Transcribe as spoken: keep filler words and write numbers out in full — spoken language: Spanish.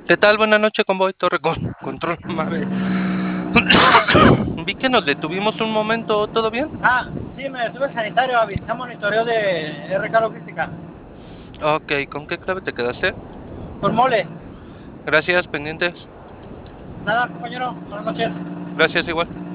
¿Qué tal? Buenas noches, convoy Torre con control Mave. Vi que nos detuvimos un momento, ¿todo bien? Ah, sí, me detuve el sanitario, avista monitoreo de R K Logística. Ok, ¿con qué clave te quedaste? Por mole. Gracias, pendientes. Nada, compañero, buenas noches. Gracias, igual.